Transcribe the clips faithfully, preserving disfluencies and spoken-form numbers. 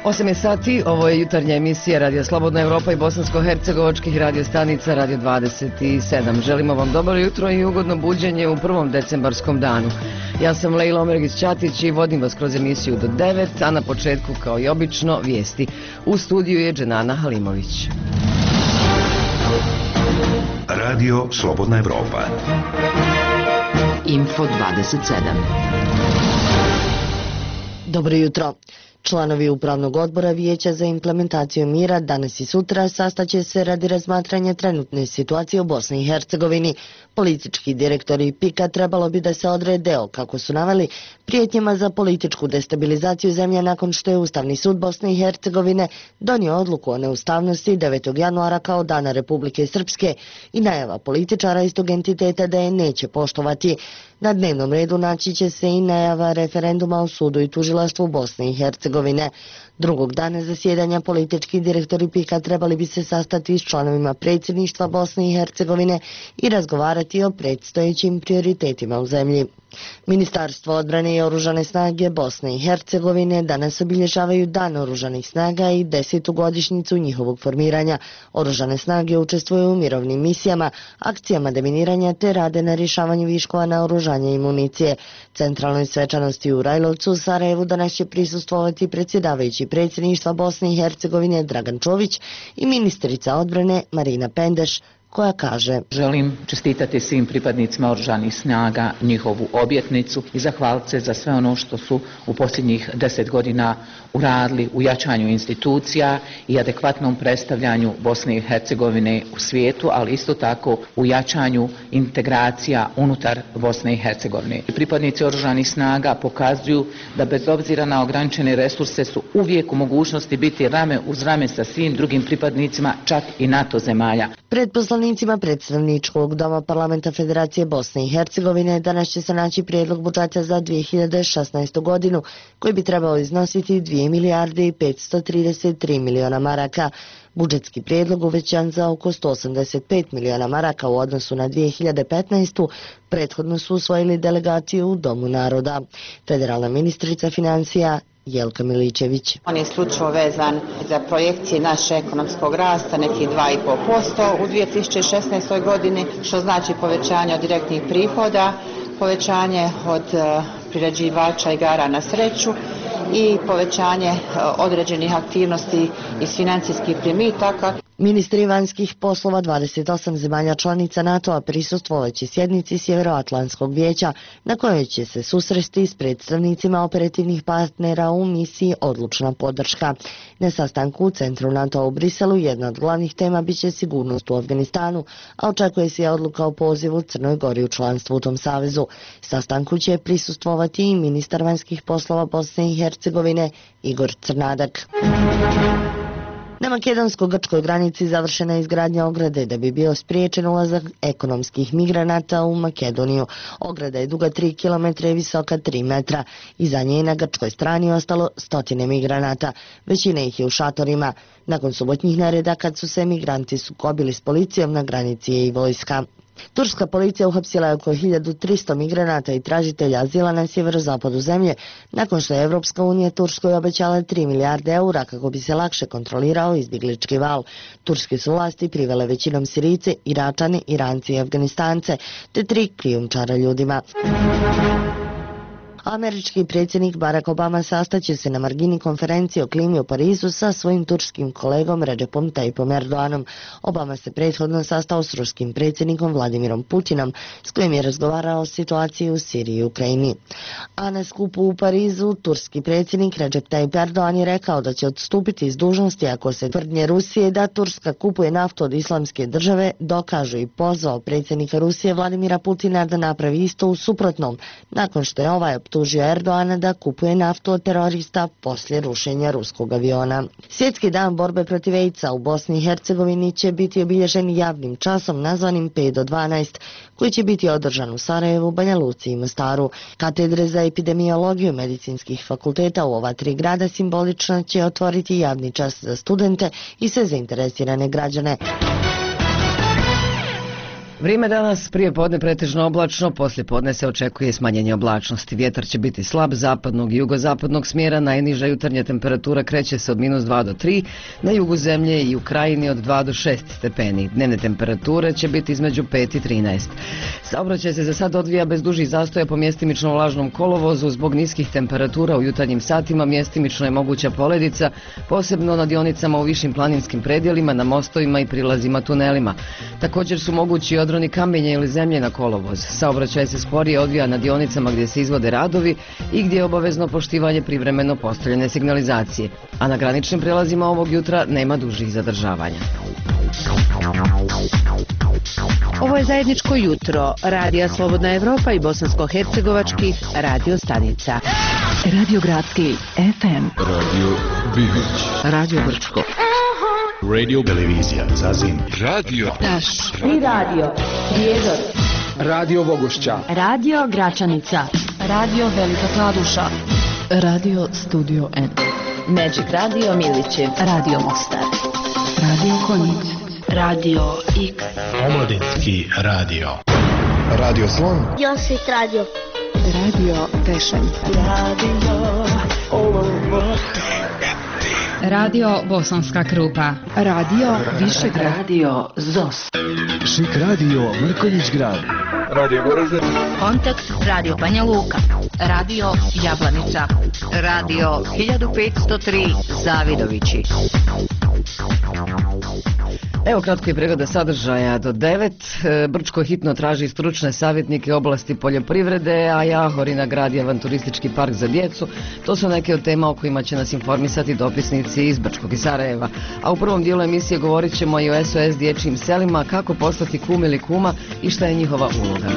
osam je sati, ovo je jutarnja emisija Radio Slobodna Evropa i bosansko-hercegovačkih radiostanica Radio dvadeset sedam. Želimo vam dobro jutro i ugodno buđenje u prvom decembarskom danu. Ja sam Lejla Omergić-Ćatić i vodim vas kroz emisiju do devet, a na početku, kao i obično, vijesti. U studiju je Dženana Halimović. Radio Slobodna Evropa. Info dvadeset sedam. Dobro jutro. Članovi Upravnog odbora Vijeća za implementaciju mira danas i sutra sastaće se radi razmatranja trenutne situacije u Bosni i Hercegovini. Politički direktori pika trebalo bi da se odrede o, kako su naveli, prijetnjama za političku destabilizaciju zemlje nakon što je Ustavni sud Bosne i Hercegovine donio odluku o neustavnosti devetog januara kao dana Republike Srpske i najava političara istog entiteta da je neće poštovati. Na dnevnom redu naći će se i najava referenduma o sudu i tužilaštvu Bosne i Hercegovine. Drugog dana zasjedanja politički direktori pika trebali bi se sastati s članovima predsjedništva Bosne i Hercegovine i razgovarati o predstojećim prioritetima u zemlji. Ministarstvo odbrane i oružane snage Bosne i Hercegovine danas obilježavaju Dan oružanih snaga i desetu godišnjicu njihovog formiranja. Oružane snage učestvuju u mirovnim misijama, akcijama deminiranja te rade na rješavanju viškova naoružanja i municije. Centralnoj svečanosti u Rajlovcu u Sarajevu danas će prisustvovati predsjedavajući predsjedništva Bosne i Hercegovine Dragan Čović i ministrica odbrane Marina Pendeš, koja kaže: Želim čestitati svim pripadnicima oružanih snaga njihovu objetnicu i zahvaliti se za sve ono što su u posljednjih deset godina uradili u jačanju institucija i adekvatnom predstavljanju Bosne i Hercegovine u svijetu, ali isto tako u jačanju integracija unutar Bosne i Hercegovine. Pripadnici oružanih snaga pokazuju da bez obzira na ograničene resurse su uvijek u mogućnosti biti rame uz rame sa svim drugim pripadnicima, čak i NATO zemalja. Pred poslanicima predstavničkog doma Parlamenta Federacije Bosne i Hercegovine danas će se naći prijedlog budžeta za dvije hiljade šesnaestu godinu, koji bi trebao iznositi dvije milijarde i petsto trideset tri miliona maraka. Budžetski prijedlog uvećan za oko sto osamdeset pet miliona maraka u odnosu na dvije hiljade petnaestu. Prethodno su usvojili delegaciju u Domu naroda. Federalna ministrica financija Jelka Miličević. On je isključivo vezan za projekcije naše ekonomskog rasta, nekih dva i pol posto u dvije tisuće šesnaestoj godini, što znači povećanje od direktnih prihoda, povećanje od priređivača igara na sreću i povećanje određenih aktivnosti iz financijskih primitaka. Ministri vanjskih poslova dvadeset osam zemalja članica NATO-a prisustvovaće sjednici Sjeveroatlantskog vijeća, na kojoj će se susresti s predstavnicima operativnih partnera u misiji Odlučna podrška. Na sastanku u centru NATO-a u Briselu jedna od glavnih tema biće sigurnost u Afganistanu, a očekuje se odluka o pozivu Crnoj Gori u članstvu u tom savezu. Sastanku će prisustvovati i ministar vanjskih poslova Bosne i Hercegovine Igor Crnadak. Na makedonsko-grčkoj granici završena je izgradnja ograde da bi bio spriječen ulazak ekonomskih migranata u Makedoniju. Ograda je duga tri kilometra i visoka tri metra. Iza nje na grčkoj strani ostalo stotine migranata. Većina ih je u šatorima. Nakon subotnjih nereda kad su se migranti sukobili s policijom, na granici je i vojska. Turska policija uhapsila je oko hiljadu tristo migranata i tražitelja azila na sjeverozapadu zemlje, nakon što je Evropska unija Turskoj obećala tri milijarde eura kako bi se lakše kontrolirao izbjeglički val. Turske su vlasti privele većinom Sirijce, Iračane, Iranci i Afganistance, te tri krijumčara ljudima. Američki predsjednik Barack Obama sastaće se na margini konferencije o klimi u Parizu sa svojim turskim kolegom Recepom Tayyipom Erdoganom. Obama se prethodno sastao s ruskim predsjednikom Vladimirom Putinom, s kojim je razgovarao o situaciji u Siriji i Ukrajini. A na skupu u Parizu turski predsjednik Recep Tayyip Erdogan je rekao da će odstupiti iz dužnosti ako se tvrdnje Rusije da Turska kupuje naftu od Islamske države dokažu, i pozvao predsjednika Rusije Vladimira Putina da napravi isto u suprotnom, nakon što je ovaj optužio Erdoana da kupuje naftu od terorista poslije rušenja ruskog aviona. Svjetski dan borbe protiv AIDS-a u Bosni i Hercegovini će biti obilježen javnim časom nazvanim pet do dvanaest, koji će biti održan u Sarajevu, Banja Luci i Mostaru. Katedre za epidemiologiju medicinskih fakulteta u ova tri grada simbolično će otvoriti javni čas za studente i sve zainteresirane građane. Vrijeme danas prije podne pretežno oblačno, poslije podne se očekuje smanjenje oblačnosti. Vjetar će biti slab zapadnog i jugozapadnog smjera, najniža jutarnja temperatura kreće se od minus dva do tri, na jugu zemlje i u krajini od dva do šest stepeni. Dnevne temperature će biti između pet i trinaest. Saobraćaj se za sad odvija bez dužih zastoja po mjestimično vlažnom kolovozu. Zbog niskih temperatura u jutarnjim satima mjestimično je moguća poledica, posebno na dionicama u višim planinskim predjelima, na mostovima i prilazima tunelima. Također su mogući odroni kamenja ili zemlje na kolovoz. Saobraćaj se sporije odvija na dionicama gdje se izvode radovi i gdje je obavezno poštivanje privremeno postavljene signalizacije, a na graničnim prijelazima ovog jutra nema dužih zadržavanja. Ovo je zajedničko jutro Radija Slobodna Evropa i bosansko-hercegovačkih radio stanica. Radio Gradski F M, Radio Bivić, Radio Brčko, Radio Televizija Zazin, Radio Taš i Radio Prijedor, Radio Vogošća, Radio Gračanica, Radio Velika Kladuša, Radio Studio N, Magic Radio Milići, Radio Mostar, Radio Konjic, Radio X, Omladinski radio, Radio Slon, Josip Radio, Radio Pešan, Radio Olovo, Radio Bosanska Krupa, Radio Višegrad, Radio Zos, Šik radio Mrkonjić Grad, Radio Goražde, Kontakt Radio Banja Luka, Radio Jablanica, Radio hiljadu petsto tri Zavidovići. Evo kratko i pregleda sadržaja do devet. Brčko hitno traži stručne savjetnike oblasti poljoprivrede, a Jahori nagradi avanturistički park za djecu. To su neke od tema o kojima će nas informisati dopisnici iz Brčkog i Sarajeva. A u prvom dijelu emisije govorit ćemo i o S O S dječjim selima, kako postati kum ili kuma i šta je njihova uloga.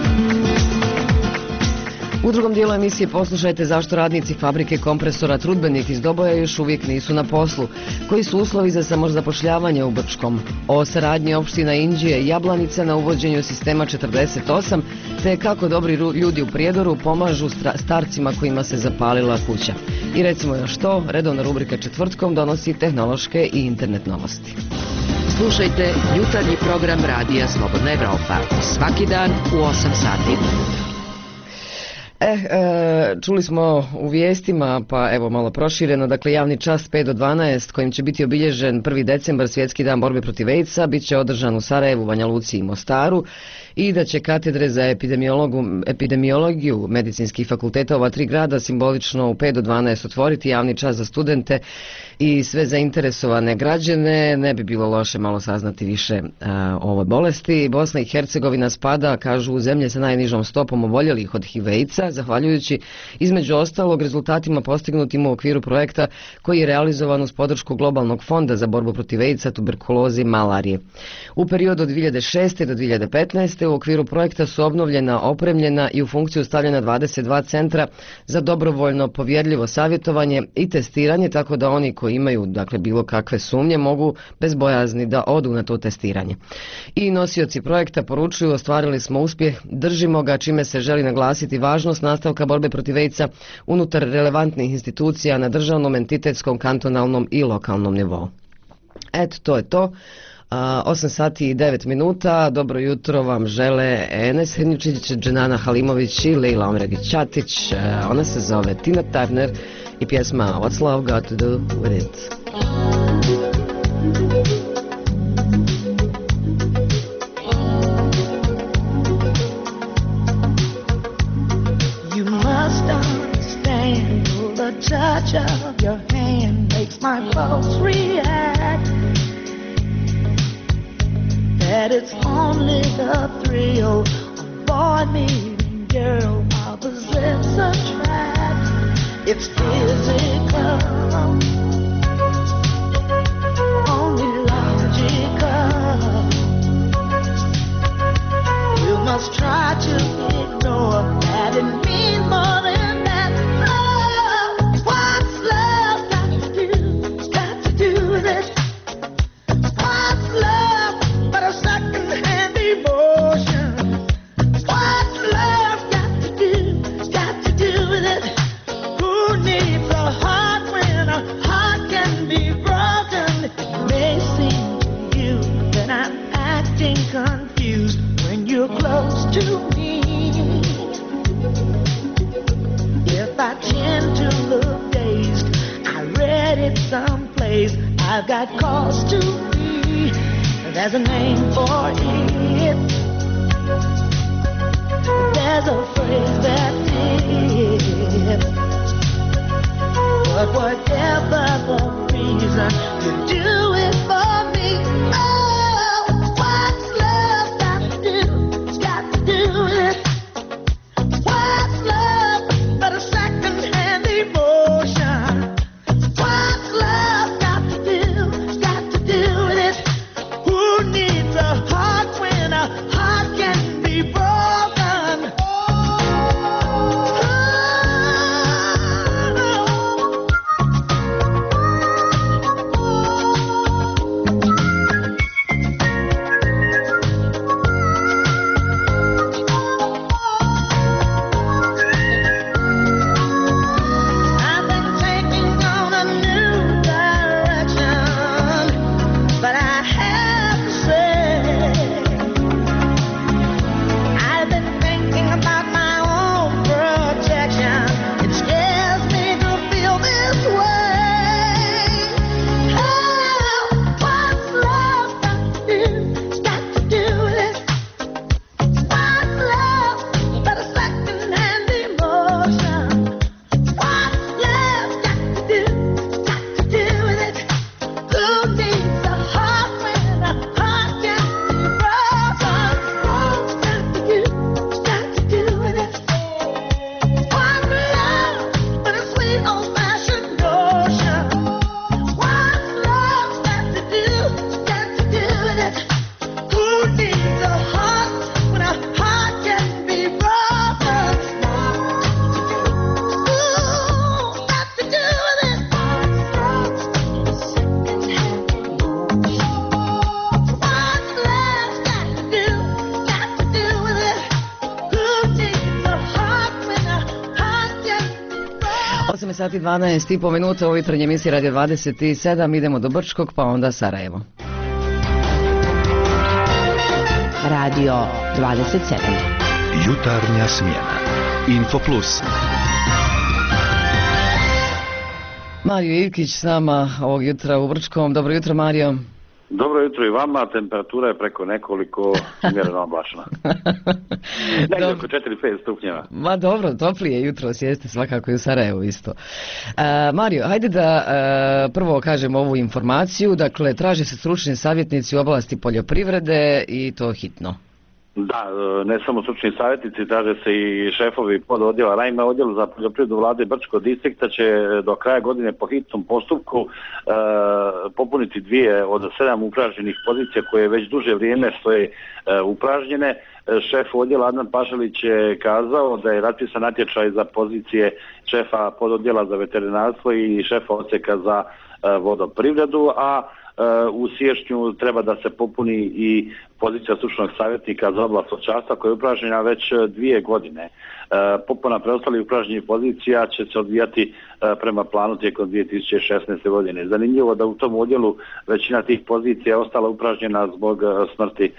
U drugom dijelu emisije poslušajte zašto radnici fabrike kompresora Trudbenik iz Doboja još uvijek nisu na poslu, koji su uslovi za samozapošljavanje u Brčkom, o saradnji opština Inđije i Jablanica na uvođenju sistema četrdeset osam, te kako dobri ljudi u Prijedoru pomažu starcima kojima se zapalila kuća. I recimo još to, redovna rubrika četvrtkom donosi tehnološke i internet novosti. Slušajte jutarnji program Radija Slobodna Evropa svaki dan u osam sati. E, e, čuli smo u vijestima, pa evo malo prošireno, dakle javni čas pet do dvanaest kojim će biti obilježen prvi decembar, svjetski dan borbe protiv AIDS-a, bit će održan u Sarajevu, Banja Luci i Mostaru, i da će katedre za epidemiologiju medicinskih fakulteta ova tri grada simbolično u pet do dvanaest otvoriti javni čas za studente i sve zainteresovane građane. Ne bi bilo loše malo saznati više a, o ovoj bolesti. Bosna i Hercegovina spada, kažu, u zemlje sa najnižom stopom oboljelih od H I V AIDS-a, zahvaljujući između ostalog rezultatima postignutim u okviru projekta koji je realizovan uz podršku Globalnog fonda za borbu protiv AIDS-a, tuberkuloze i malarije. U periodu od dvije hiljade šeste do dvije hiljade petnaeste u okviru projekta su obnovljena, opremljena i u funkciju stavljena dvadeset dva centra za dobrovoljno povjerljivo savjetovanje i testiranje, tako da oni koji imaju, dakle, bilo kakve sumnje mogu bez bojazni da odu na to testiranje. I nosioci projekta poručuju: ostvarili smo uspjeh, držimo ga, čime se želi naglasiti važnost nastavka borbe protiv AIDS-a unutar relevantnih institucija na državnom, entitetskom, kantonalnom i lokalnom nivou. Eto, to je to. osam sati i devet minuta. Dobro jutro vam žele Enes Hernjučić, Dženana Halimović i Lejla Omregić-Ćatić. Ona se zove Tina Turner i pjesma What's Love Got to Do With It. You must understand the touch of your hand makes my pulse react. That it's only the thrill of boy meeting girl opposites attract. It's physical, only logical. You must try to ignore that it means more than that. Oh, what's love got to do? Got to do with it. What's love but a second-hand emotion? What's love got to do? Got to do with it. Who needs a heart when a heart can be broken? It may seem to you that I'm acting confused when you you're close to me. If I tend to look dazed, I read it someplace. I've got cause to be. There's a name for it. There's a phrase that did. But whatever the reason, you do it for me. Oh, what's love got to do? Got to do it. What's love but a second-hand emotion? What's love got to do? Got to do with it. Who needs a heart when a heart can be broken? sati dvanaest i po minuta u jutarnje emisiji Radio dvadeset sedam. Idemo do Brčkog, pa onda Sarajevo. Radio dvadeset sedam. Jutarnja smjena. Info Plus. Mario Ivkić s nama ovog jutra u Brčkom. Dobro jutro, Mario. Dobro jutro i vama, temperatura je preko nekoliko mjereno oblačna. Negdje oko četiri pet stupnjeva. Ma dobro, toplije jutro sjeste svakako i u Sarajevu isto. Uh, Mario, hajde da uh, prvo kažem ovu informaciju. Dakle, traže se stručni savjetnici u oblasti poljoprivrede i to hitno. Da, ne samo stručni savjetnici, traže se i šefovi pododjela. Naime, odjel za poljoprivredu vlade Brčkog distrikta će do kraja godine po hitnom postupku e, popuniti dvije od sedam upražnjenih pozicija koje već duže vrijeme stoje e, upražnjene. Šef odjela Adnan Pašalić je kazao da je raspisan natječaj za pozicije šefa pododjela za veterinarstvo i šefa odsjeka za e, vodoprivredu, a u siječnju treba da se popuni i pozicija stručnog savjetnika za oblast stočarstva koja je upražnjena već dvije godine. Popuna preostalih upražnjenih pozicija će se odvijati prema planu tijekom dvije tisuće šesnaeste. godine. Zanimljivo da u tom odjelu većina tih pozicija je ostala upražnjena zbog smrti,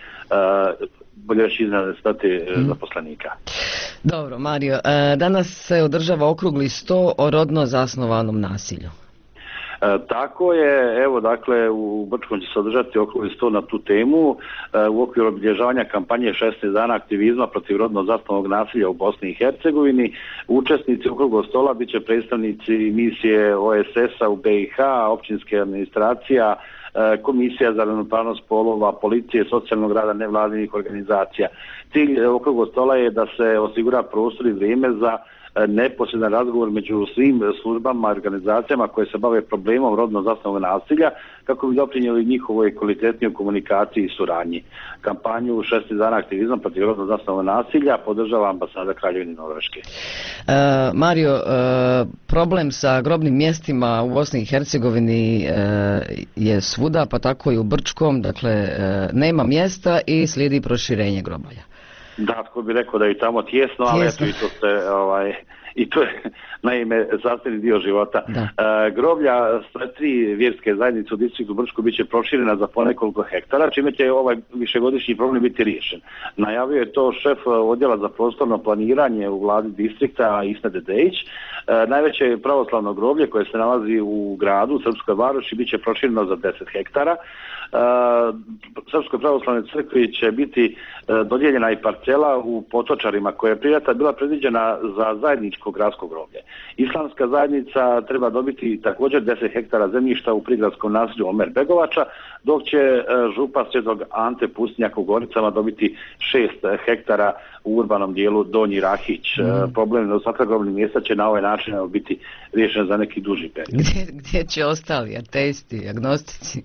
bolje reći iznenadne smrti zaposlenika. Dobro, Mario, danas se održava okrugli sto o rodno zasnovanom nasilju. E, tako je, evo dakle u Brčkom će se održati okrugli sto na tu temu e, u okviru obilježavanja kampanje šesnaest dana aktivizma protiv rodno zasnovanog nasilja u Bosni i Hercegovini. Učesnici okruglog stola bit će predstavnici misije O S S-a u B i H, općinske administracija, e, komisija za ravnopravnost spolova, policije, socijalnog rada, nevladinih organizacija. Cilj okruglog stola je da se osigura prostor i vrijeme za neposredan razgovor među svim službama i organizacijama koje se bave problemom rodno zasnovanog nasilja kako bi doprinijeli njihovoj kvalitetnijoj komunikaciji i suradnji. Kampanju šesnaest dana aktivizma protiv rodno zasnovanog nasilja podržava ambasada Kraljevine Norveške. Uh, Mario, uh, problem sa grobnim mjestima u Bosni i Hercegovini uh, je svuda, pa tako i u Brčkom, dakle uh, nema mjesta i slijedi proširenje grobalja. Da, tko bi rekao da je i tamo tjesno, ali eto i to se ovaj, i to je naime sastavni dio života. E, groblja sve tri vjerske zajednice u distriktu Brčko bit će proširena za ponekoliko hektara, čime će ovaj višegodišnji problem biti riješen. Najavio je to šef odjela za prostorno planiranje u vladi distrikta Isna Dedejić. E, najveće pravoslavno groblje koje se nalazi u gradu, u Srpskoj Varoši, bit će prošireno za deset hektara. Uh, Srpskoj pravoslavnoj crkvi će biti uh, dodijeljena i parcela u Potočarima koja je prijata bila predviđena za zajedničko gradsko groblje. Islamska zajednica treba dobiti također deset hektara zemljišta u prigradskom naselju Omer Begovača, dok će uh, župa Svetog Ante Pustinjak u Goricama dobiti šest hektara u urbanom dijelu Donji Rahić. Mm. Uh, problem nedostatka grobnih mjesta će na ovaj način biti riješen za neki duži period. Gdje, gdje će ostali ateisti, agnostici?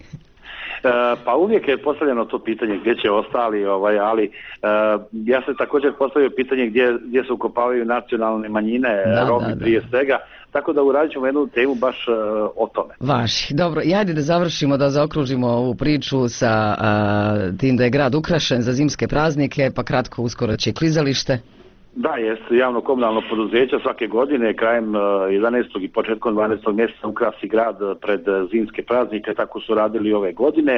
Pa uvijek je postavljeno to pitanje gdje će ostali, ovaj, ali uh, ja se također postavio pitanje gdje, gdje se ukopavaju nacionalne manjine, da, Romi da, da. prije svega, tako da uradit ćemo jednu temu baš uh, o tome. Vaši. Dobro, i ajde da završimo, da zaokružimo ovu priču sa uh, tim da je grad ukrašen za zimske praznike, pa kratko uskoro će klizalište. Da, jest javno komunalno poduzeće svake godine krajem jedanaestog i početkom dvanaestog mjeseca ukrasi grad pred zimske praznike, tako su radili ove godine.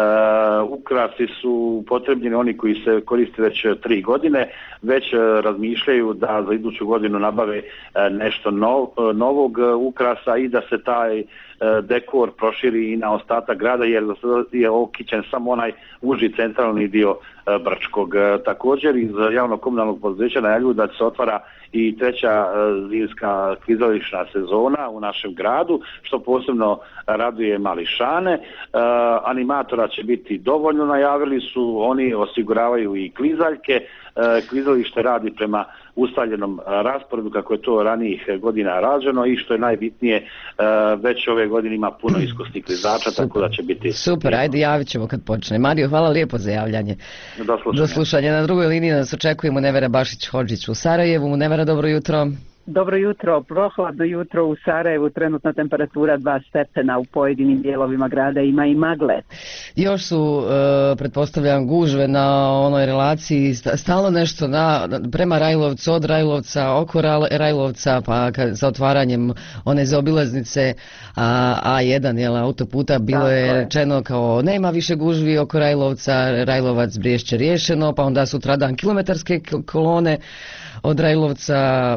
Uh, ukrasi su potrebljeni oni koji se koriste već tri godine, već razmišljaju da za iduću godinu nabave nešto nov, novog ukrasa i da se taj dekor proširi i na ostatak grada, jer je okićen samo onaj uži centralni dio Brčkog. Također iz javnog komunalnog poduzeća najavljuju da se otvara i treća zimska klizališna sezona u našem gradu, što posebno raduje mališane. E, animatora će biti dovoljno, najavili su, oni osiguravaju i klizaljke. E, klizalište radi prema ustaljenom rasporedu kako je to ranijih godina rađeno i što je najbitnije, e, već ove godine ima puno iskusnih klizača, tako da će biti... Super, ajde javit ćemo kad počne. Mario, hvala lijepo za javljanje. Do slušanja. Do slušanja. Na drugoj liniji nas očekujemo Nevera Bašić-Hodžić u Sarajevu. Nevera, dobro jutro. Dobro jutro, prohladno jutro u Sarajevu, trenutna temperatura dva stepena, u pojedinim dijelovima grada ima i magle. Još su, e, pretpostavljam, gužve na onoj relaciji, stalno nešto na, prema Rajlovcu, od Rajlovca, oko Rajlovca, pa ka, za otvaranjem one zaobilaznice a, A jedan, jel, autoputa, bilo Tako je rečeno kao nema više gužvi oko Rajlovca, Rajlovac Briješće riješeno, pa onda sutradan kilometarske kolone od Rajlovca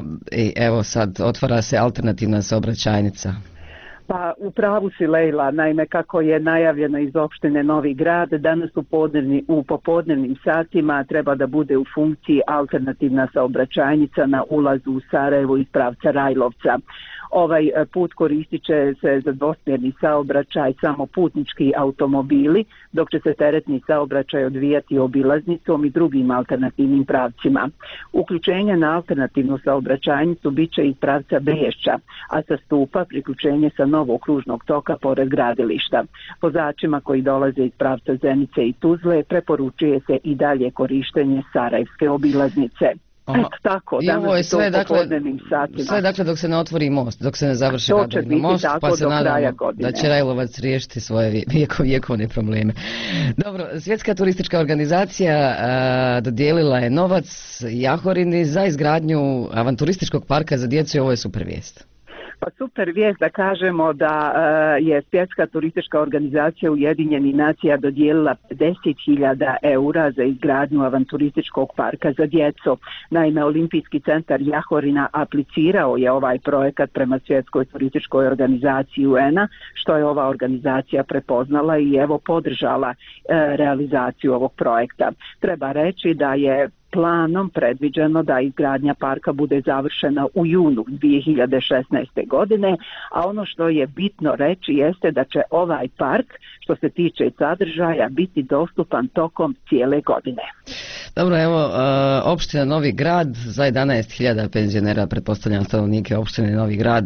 i evo sad otvara se alternativna saobraćajnica. Pa u pravu si, Lejla, naime kako je najavljeno iz opštine Novi Grad, danas u, podnevni, u popodnevnim satima treba da bude u funkciji alternativna saobraćajnica na ulazu u Sarajevo iz pravca Rajlovca. Ovaj put koristit će se za dvosmjerni saobraćaj samo putnički automobili, dok će se teretni saobraćaj odvijati obilaznicom i drugim alternativnim pravcima. Uključenje na alternativnu saobraćajnicu bit će iz pravca Briješća, a sa stupa priključenje sa novog kružnog toka pored gradilišta. Vozačima koji dolaze iz pravca Zenice i Tuzle preporučuje se i dalje korištenje Sarajevske obilaznice. Eto tako, i ovo je sve, dakle, satima. sve dakle dok se ne otvori most, dok se ne završi radovi na most, pa se nadamo da će Rajlovac riješiti svoje vijeko, vjekovne probleme. Dobro, Svjetska turistička organizacija a, dodijelila je novac Jahorini za izgradnju avanturističkog parka za djecu i ovo je super vijest. Pa super vijest da kažemo da uh, je Svjetska turistička organizacija Ujedinjenih nacija dodijelila pedeset hiljada eura za izgradnju avanturističkog parka za djecu. Naime, Olimpijski centar Jahorina aplicirao je ovaj projekat prema Svjetskoj turističkoj organizaciji U N-a, što je ova organizacija prepoznala i evo podržala uh, realizaciju ovog projekta. Treba reći da je planom predviđeno da izgradnja parka bude završena u junu dvije hiljade šesnaeste. godine, a ono što je bitno reći jeste da će ovaj park, što se tiče sadržaja, biti dostupan tokom cijele godine. Dobro, evo, opština Novi Grad za jedanaest hiljada penzionera, pretpostavljam stanovnike opštine Novi Grad,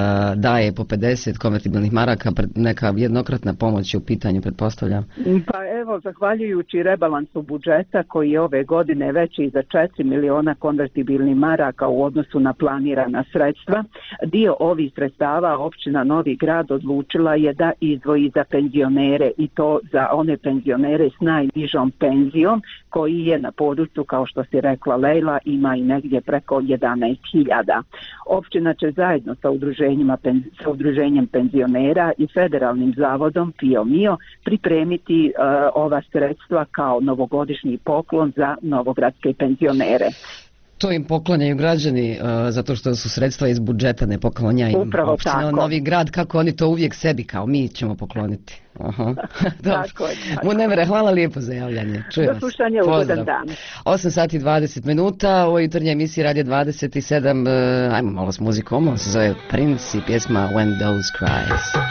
daje po pedeset konvertibilnih maraka, neka jednokratna pomoć je u pitanju, pretpostavljam. Pa evo, zahvaljujući rebalansu budžeta koji je ove godine veći za četiri miliona konvertibilnih maraka u odnosu na planirana sredstva, dio ovih sredstava opština Novi Grad odlučila je da izdvoji za penzionere, i to za one penzionere s najnižom penzijom, koji je na području, kao što si rekla Lejla, ima i negdje preko jedanaest hiljada. Općina će zajedno sa, udruženjima, sa udruženjem penzionera i federalnim zavodom Pio Mio pripremiti uh, ova sredstva kao novogodišnji poklon za novogradske penzionere. To im poklanjaju građani uh, zato što su sredstva iz budžeta, ne poklanja im Upravo opština tako. Novi Grad, kako oni to uvijek sebi, kao mi ćemo pokloniti. Aha. Tako je, tako. Munevere, hvala lijepo za javljanje. Čujem Do slušanja, ugodan dan. osam sati i dvadeset minuta, u jutarnjoj emisiji Radio dvadeset sedam, uh, ajmo malo s muzikom, on se zove Prince i pjesma When Those Cries.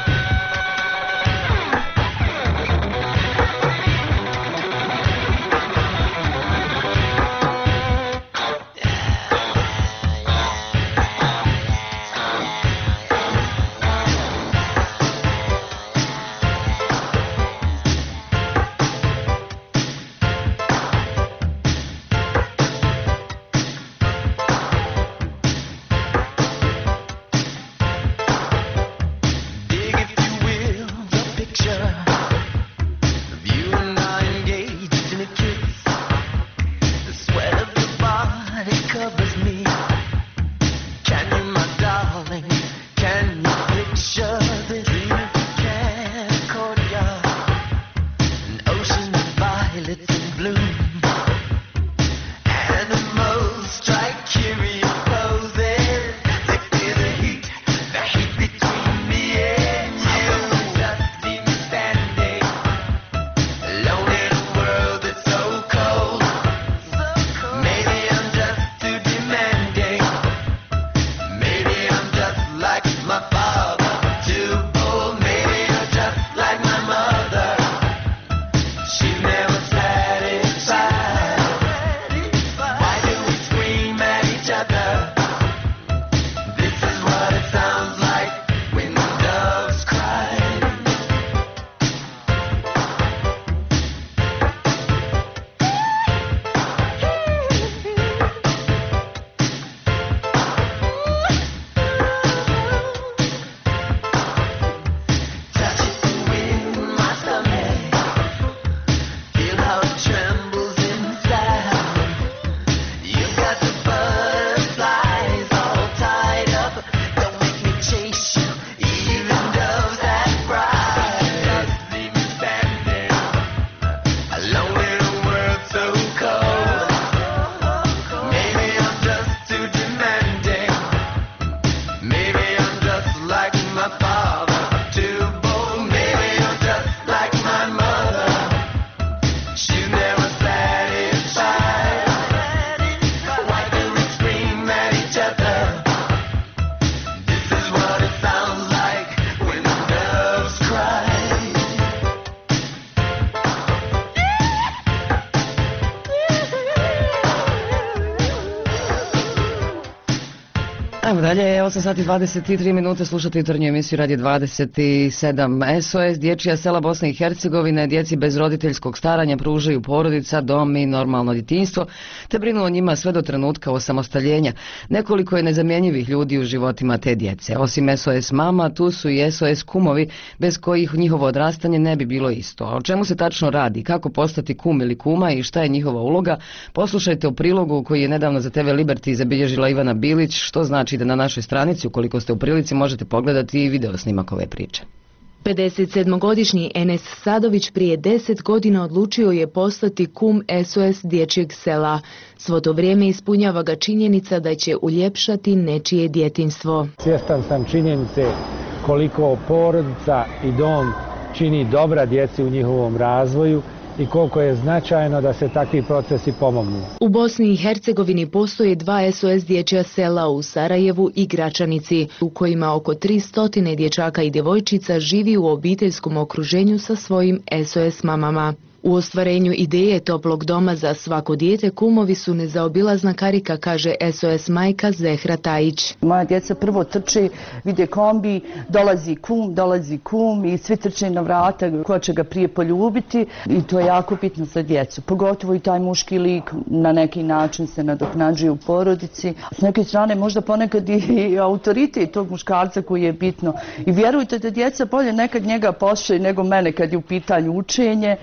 Ajmo dalje, osam sati i dvadeset tri minute, slušate jutarnju emisiju Radio dvadeset sedam. S O S Dječja sela Bosne i Hercegovine djeci bez roditeljskog staranja pružaju porodica, dom i normalno djetinjstvo, te brinu o njima sve do trenutka osamostaljenja. Nekoliko je nezamjenjivih ljudi u životima te djece. Osim S O S mama, tu su i S O S kumovi, bez kojih njihovo odrastanje ne bi bilo isto. O čemu se tačno radi, kako postati kum ili kuma i šta je njihova uloga, poslušajte u prilogu koji je nedavno za T V Liberty zabilježila Ivana Bilić, što znači da na našoj stranici, ukoliko ste u prilici, možete pogledati i video snimak ove priče. pedesetsedmogodišnji Enes Sadović prije deset godina odlučio je postati kum S O S Dječjeg sela. Svo to vrijeme ispunjava ga činjenica da će uljepšati nečije djetinjstvo. Svjestan sam činjenice koliko porodica i dom čini dobra djeci u njihovom razvoju i koliko je značajno da se takvi procesi pomognu. U Bosni i Hercegovini postoje dva S O S dječja sela u Sarajevu i Gračanici, u kojima oko tristo dječaka i djevojčica živi u obiteljskom okruženju sa svojim S O S mamama. U ostvarenju ideje toplog doma za svako dijete kumovi su nezaobilazna karika, kaže S O S majka Zehra Tajić. Moja djeca prvo trče, vide kombi, dolazi kum, dolazi kum i svi trče na vrata ko će ga prije poljubiti i to je jako bitno za djecu. Pogotovo i taj muški lik na neki način se nadoknađuje u porodici. S neke strane možda ponekad i autoritet tog muškarca koji je bitno. I vjerujte da djeca bolje nekad njega poslušaju nego mene kad je u pitanju učenje. Ovaj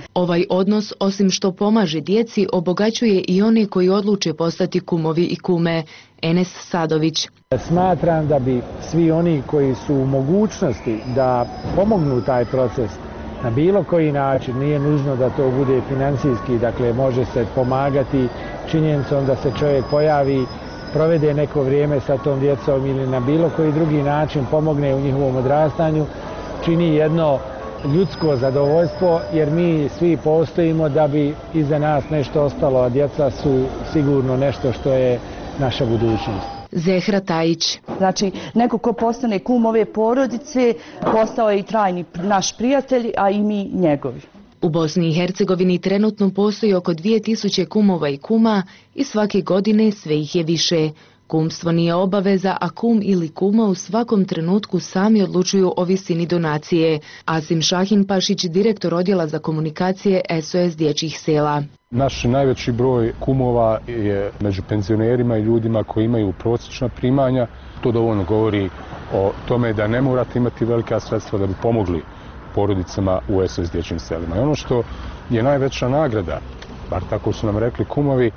odnos, osim što pomaže djeci, obogaćuje i one koji odluče postati kumovi i kume. Enes Sadović. Smatram da bi svi oni koji su u mogućnosti da pomognu taj proces na bilo koji način, nije nužno da to bude financijski, dakle može se pomagati činjenicom da se čovjek pojavi, provede neko vrijeme sa tom djecom ili na bilo koji drugi način pomogne u njihovom odrastanju, čini jedno ljudsko zadovoljstvo, jer mi svi postojimo da bi iza nas nešto ostalo, a djeca su sigurno nešto što je naša budućnost. Zehra Tajić. Znači, neko ko postane kum ove porodice, postao je i trajni naš prijatelj, a i mi njegovi. U Bosni i Hercegovini trenutno postoji oko dvije tisuće kumova i kuma i svake godine sve ih je više. Kumstvo nije obaveza, a kum ili kuma u svakom trenutku sami odlučuju o visini donacije. Asim Šahin-Pašić, direktor odjela za komunikacije S O S dječjih sela. Naš najveći broj kumova je među penzionerima i ljudima koji imaju prosječna primanja. To dovoljno govori o tome da ne morate imati velika sredstva da bi pomogli porodicama u S O S dječjim selima. I ono što je najveća nagrada, bar tako su nam rekli kumovi,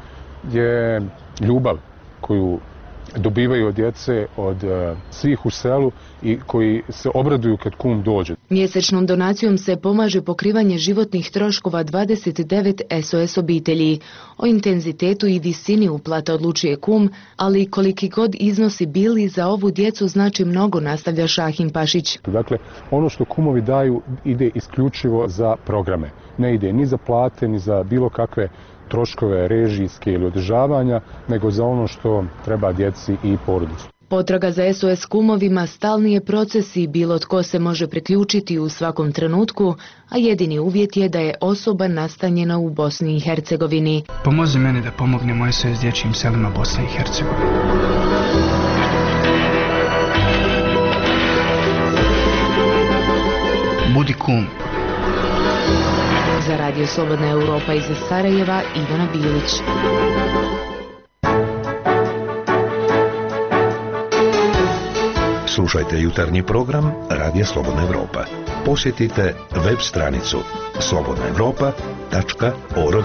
je ljubav koju dobivaju od djece, od uh, svih u selu i koji se obraduju kad kum dođe. Mjesečnom donacijom se pomaže pokrivanje životnih troškova dvadeset devet S O S obitelji. O intenzitetu i visini uplata odlučuje kum, ali koliki god iznosi bili za ovu djecu znači mnogo, nastavlja Šahin-Pašić. Dakle, ono što kumovi daju ide isključivo za programe. Ne ide ni za plate, ni za bilo kakve troškove režijske ili održavanja, nego za ono što treba djeci i porodici. Potraga za S O S kumovima stalni je proces i bilo tko se može priključiti u svakom trenutku, a jedini uvjet je da je osoba nastanjena u Bosni i Hercegovini. Pomozi meni da pomognemo S O S dječjim selima Bosne i Hercegovine. Budi kum. Za Radio Slobodna Europa iz Sarajeva, Ivana Bilić. Slušajte jutarnji program Radija Slobodna Europa. Posjetite web stranicu slobodna europa tačka org.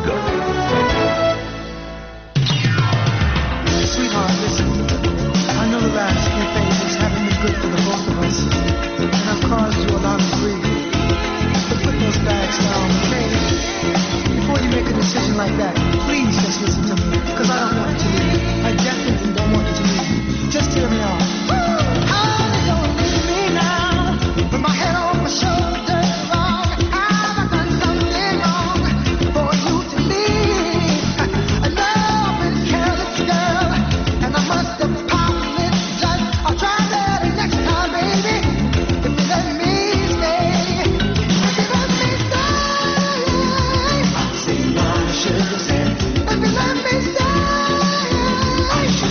Like that, please just listen to me, because I don't want you to leave. I definitely don't want you to leave. Just hear me out. I don't leave me now, with my head on my shoulder. Wrong, have I done something wrong for you to leave? I love is careless, girl, and I must apologize. I'll try better next time, baby. If you let me stay, if you let me stay, I'll see you. If you let me stay,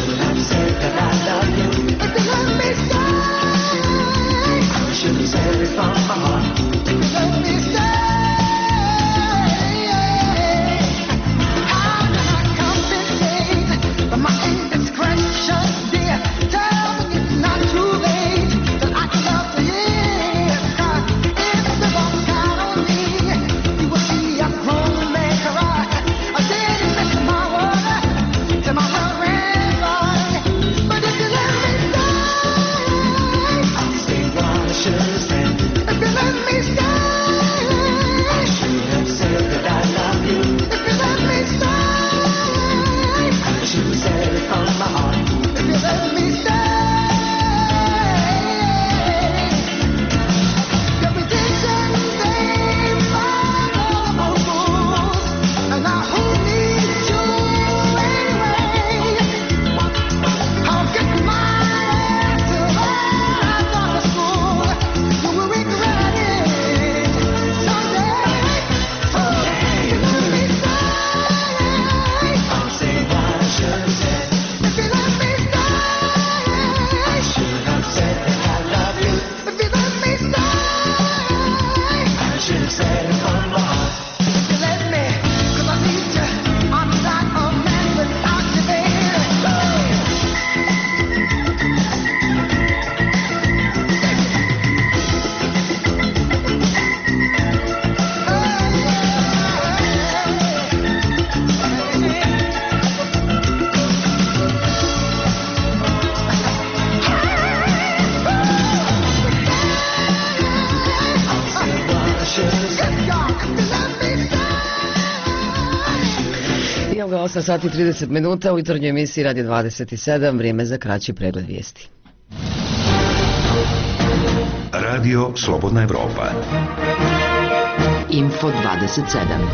Evo ga, osam sati i trideset minuta u jutarnjoj emisiji Radio dvadeset sedam, vrijeme za kraći pregled vijesti. Radio Slobodna Evropa. Info dvadeset sedam.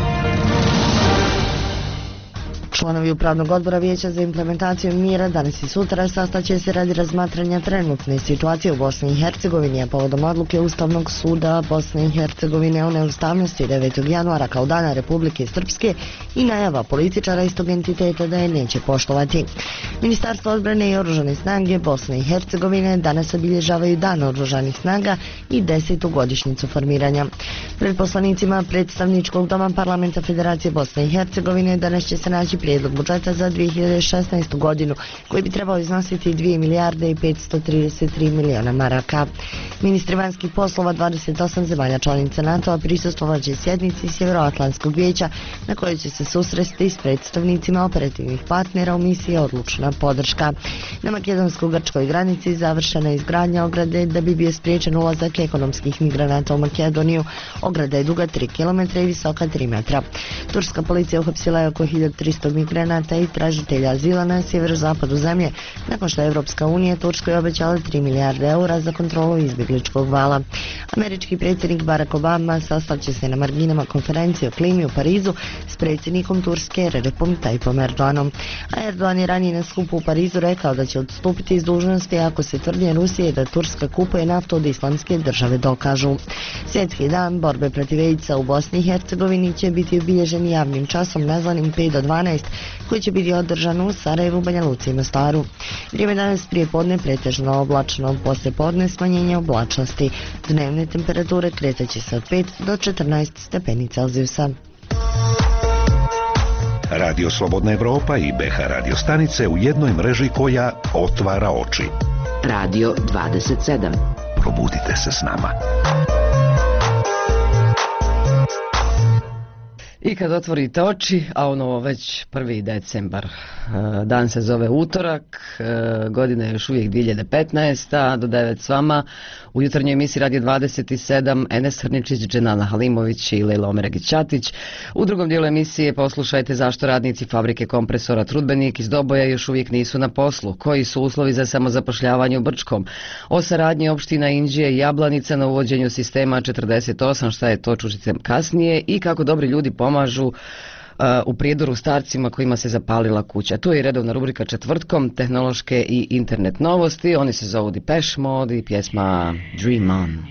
Članovi Upravnog odbora Vijeća za implementaciju mira danas i sutra sastaće se radi razmatranja trenutne situacije u Bosni i Hercegovini, a povodom odluke Ustavnog suda Bosne i Hercegovine o neustavnosti devetog januara kao dana Republike Srpske i najava političara istog entiteta da je neće poštovati. Ministarstvo odbrane i oružane snage Bosne i Hercegovine danas obilježavaju Dan oružanih snaga i desetu godišnjicu formiranja. Pred poslanicima predstavničkog doma Parlamenta Federacije Bosne i Hercegovine danas će se naći prijedlog budžeta za dvije hiljade šesnaestu godinu, koji bi trebao iznositi dvije milijarde i petsto trideset tri miliona maraka. Ministri vanjskih poslova dvadeset osam zemalja članica NATO-a prisustvovat će sjednici Sjeveroatlantskog vijeća na kojoj će se susresti s predstavnicima operativnih partnera u misiji Odlučna podrška. Na makedonsko-grčkoj granici završena je izgradnja ograde da bi bio spriječen ulazak ekonomskih migranata u Makedoniju. Ograda je duga tri kilometra i visoka tri metra. Turska policija uhapsila je oko hiljadu tristo migranata i tražitelja azila na sjeverozapadu zemlje, nakon što je Evropska unija Turskoj obećala tri milijarde eura za kontrolu izbjegličkog vala. Američki predsjednik Barack Obama sastaće se na marginama konferencije o klimi u Parizu s predsjednikom Turske Recepom Tayyipom Erdoganom. A Erdogan je ranije na skupu u Parizu rekao da će odstupiti iz dužnosti ako se tvrdnje Rusije da Turska kupuje naftu od islamske države dokažu. Svjetski dan borbe protiv AIDS-a u Bosni i Hercegovini će biti obilježen javnim časom nazvanim pet do dvanaest, koji će biti održan u Sarajevu, Banja Luci i Mostaru. Vrijeme danas prije podne pretežno oblačno, poslije podne smanjenje oblačnosti. Dnevne temperature kretaće se od pet do četrnaest stepeni Celzijusa. Radio Slobodna Evropa i B H radio stanice u jednoj mreži koja otvara oči. Radio dvadeset sedam. Probudite se s nama. I kad otvorite oči, a ono već prvi decembar, dan se zove utorak, godina je još uvijek dvije hiljade petnaesta. Do devet s vama u jutarnjoj emisiji Radio dvadeset sedam Enes Hrničić, Dženana Halimović i Lejla Omeregić-Ćatić. U drugom dijelu emisije poslušajte zašto radnici fabrike kompresora Trudbenik iz Doboja još uvijek nisu na poslu, koji su uslovi za samozapošljavanje u Brčkom, o saradnji opština Inđije i Jablanica na uvođenju sistema četrdeset osam, šta je to čućete kasnije, i kako dobri ljudi pomažu uh, u prijedoru starcima kojima se zapalila kuća. Tu je i redovna rubrika četvrtkom, tehnološke i internet novosti. Oni se zovu Depeche Mode i pjesma Dream On.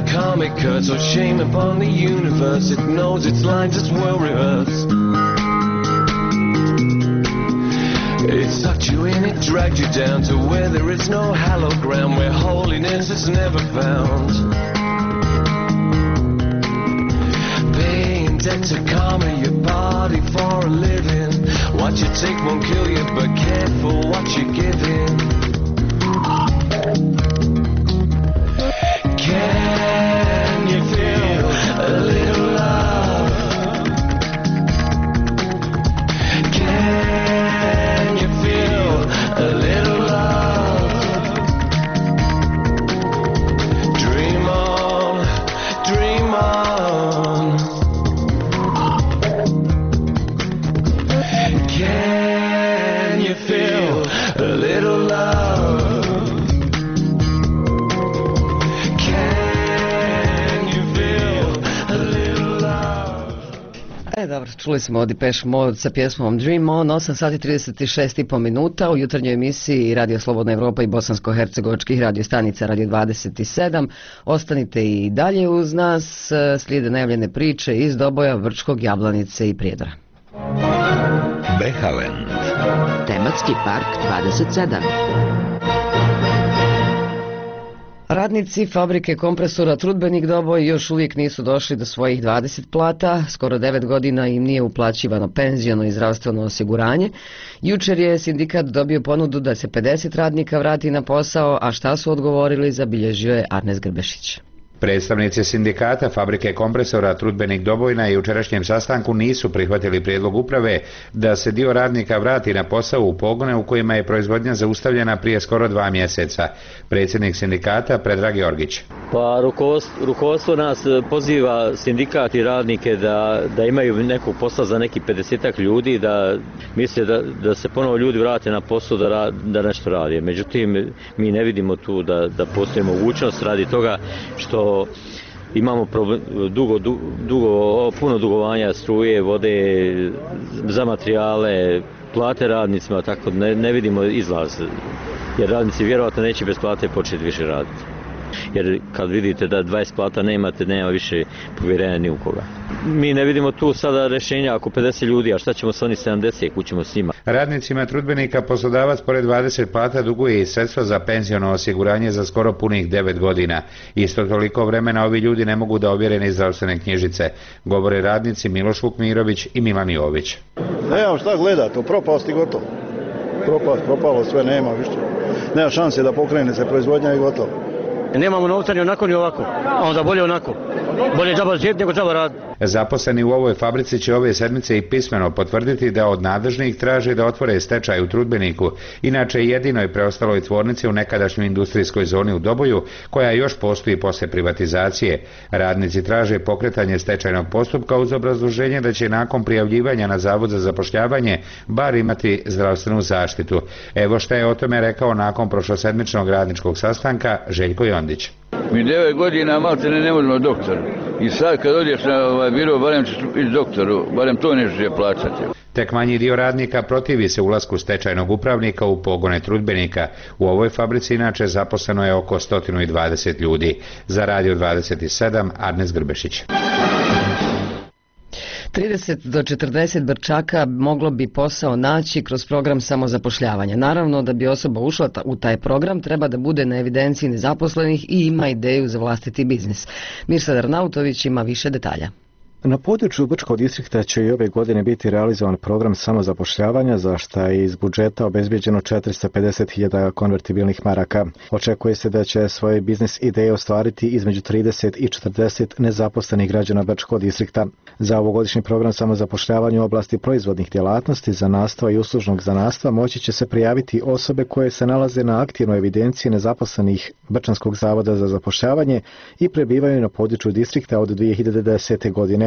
comic cuts, or shame upon the universe. It knows its lines, it's well rehearsed. It sucked you in, it dragged you down to where there is no hallowed ground, where holiness is never found. Paying debt to karma, your body for a living. What you take won't kill you, but careful what you're giving. Can you feel a little love? Can you feel a little love? Dream on, dream on. Can you feel a little love? E, dobro, čuli smo Depeche Mode sa pjesmom Dream On, osam sati trideset šest i po minuta u jutarnjoj emisiji Radio Slobodna Evropa i bosansko-hercegovačkih radiostanica Radio dvadeset sedam. Ostanite i dalje uz nas, slijede najavljene priče iz Doboja, Vrčkog, Jablanice i Prijedora. Behaland. Tematski park dvadeset sedam. Radnici fabrike kompresora Trudbenik Doboj još uvijek nisu došli do svojih dvadeset plata, skoro devet godina im nije uplaćivano penziono i zdravstveno osiguranje. Jučer je sindikat dobio ponudu da se pedeset radnika vrati na posao, a šta su odgovorili zabilježio je Arnes Grbešić. Predstavnici sindikata fabrike kompresora Trudbenik Doboj na jučerašnjem sastanku nisu prihvatili prijedlog uprave da se dio radnika vrati na posao u pogone u kojima je proizvodnja zaustavljena prije skoro dva mjeseca. Predsjednik sindikata Predrag Jorgić. Pa rukovodstvo, rukovodstvo nas poziva, sindikat i radnike, da, da imaju nekog posla za neki pedesetak ljudi, da misle da, da se ponovo ljudi vrate na posao da, ra, da nešto radi. Međutim, mi ne vidimo tu da, da postoji mogućnost radi toga što imamo problem, dugo, dugo, puno dugovanja struje, vode, za materijale, plate radnicima, tako ne, ne vidimo izlaz, jer radnici vjerojatno neće bez plate početi više raditi. Jer kad vidite da dvadeset plata nemate, nema više povjerenja ni u koga. Mi ne vidimo tu sada rješenja ako pedeset ljudi, a šta ćemo sa oni sedamdeset, kućemo s njima. Radnicima Trudbenika poslodavac pored dvadeset plata duguje i sredstva za penziono osiguranje za skoro punih devet godina. Isto toliko vremena ovi ljudi ne mogu da ovjere ni zdravstvene knjižice, govore radnici Miloš Vukmirović i Milan Jović. Nemam šta gledati, u propasti gotovo. Propast, propalo, sve nema više. Nema šanse da pokrene se proizvodnja i gotovo. Nemamo novca ni onako ni ovako, a onda bolje onako. Bolje džaba živjeti nego džaba raditi. Zaposleni u ovoj fabrici će ove sedmice i pismeno potvrditi da od nadležnih traže da otvore stečaj u Trudbeniku, inače jedinoj preostaloj tvornici u nekadašnjoj industrijskoj zoni u Doboju, koja još postoji posle privatizacije. Radnici traže pokretanje stečajnog postupka uz obrazloženje da će nakon prijavljivanja na Zavod za zapošljavanje bar imati zdravstvenu zaštitu. Evo šta je o tome rekao nakon prošlosedmičnog radničkog sastanka Željko Jondić. Mi devet godina malte ne, ne možemo doktor. I sad kad odješ na ovaj biro, barem ćeš ići doktoru, barem to neće plaćati. Tek manji dio radnika protivi se ulasku stečajnog upravnika u pogone Trudbenika. U ovoj fabrici inače zaposleno je oko sto dvadeset ljudi. Za Radio dvadeset sedam, Arnes Grbešić. trideset do četrdeset Brčaka moglo bi posao naći kroz program samozapošljavanja. Naravno, da bi osoba ušla u taj program, treba da bude na evidenciji nezaposlenih i ima ideju za vlastiti biznis. Mirsad Arnautović ima više detalja. Na području Brčkog distrikta će i ove godine biti realizovan program samozapošljavanja, za što je iz budžeta obezbijeđeno četiristo pedeset hiljada konvertibilnih maraka. Očekuje se da će svoje biznis ideje ostvariti između trideset i četrdeset nezaposlenih građana Brčkog distrikta. Za ovogodišnji program samozapošljavanja u oblasti proizvodnih djelatnosti, zanatstva i uslužnog zanatstva moći će se prijaviti osobe koje se nalaze na aktivnoj evidenciji nezaposlenih Brčanskog zavoda za zapošljavanje i prebivaju na području distrikta od dvije hiljade desete godine.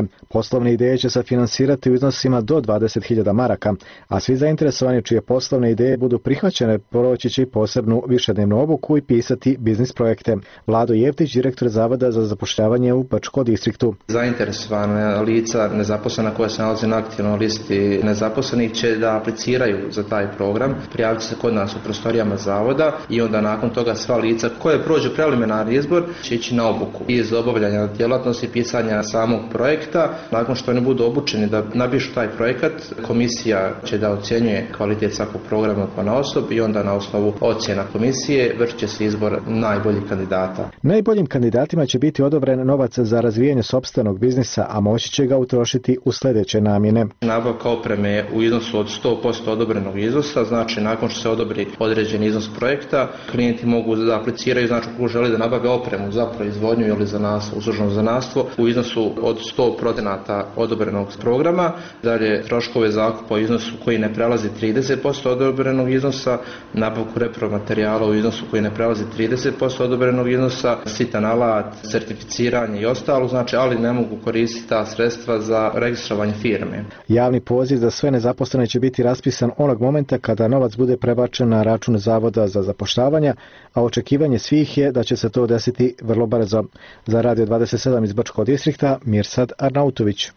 Poslovne ideje će se finansirati u iznosima do dvadeset hiljada maraka, a svi zainteresovani čije poslovne ideje budu prihvaćene proći će posebnu višednevnu obuku i pisati biznis projekte. Vlado Jevtić, direktor Zavoda za zapošljavanje u Bačkom distriktu. Zainteresovane lica nezaposlena koja se nalazi na aktivnoj listi nezaposlenih će da apliciraju za taj program, prijaviti se kod nas u prostorijama zavoda i onda nakon toga sva lica koje prođu preliminarni izbor će ići na obuku iz obavljanja djelatnosti, pisanja samog projekta. Nakon što oni budu obučeni da napišu taj projekat, komisija će da ocjenjuje kvalitet svakog programa ponaosob i onda na osnovu ocjena komisije vršit će se izbor najboljih kandidata. Najboljim kandidatima će biti odobren novac za razvijanje sopstvenog biznisa, a moći će ga utrošiti u sljedeće namjene. Nabavka opreme je u iznosu od sto posto odobrenog iznosa, znači nakon što se odobri određen iznos projekta, klijenti mogu da apliciraju, znači ako želi da nabave opremu za proizvodnju ili za nas, uslužno zanatstvo u iznosu od sto posto odobrenog programa, dalje troškove zakupa u iznosu koji ne prelazi trideset posto odobrenog iznosa, nabavku repromaterijala u iznosu koji ne prelazi trideset posto odobrenog iznosa, sitan alat, certificiranje i ostalo, znači ali ne mogu koristiti ta sredstva za registrovanje firme. Javni poziv za sve nezaposlene će biti raspisan onog momenta kada novac bude prebačen na račun Zavoda za zapošljavanje, a očekivanje svih je da će se to desiti vrlo brzo. Za Radio dvadeset sedam iz Bačkog distrikta, Mirsad Arnautović.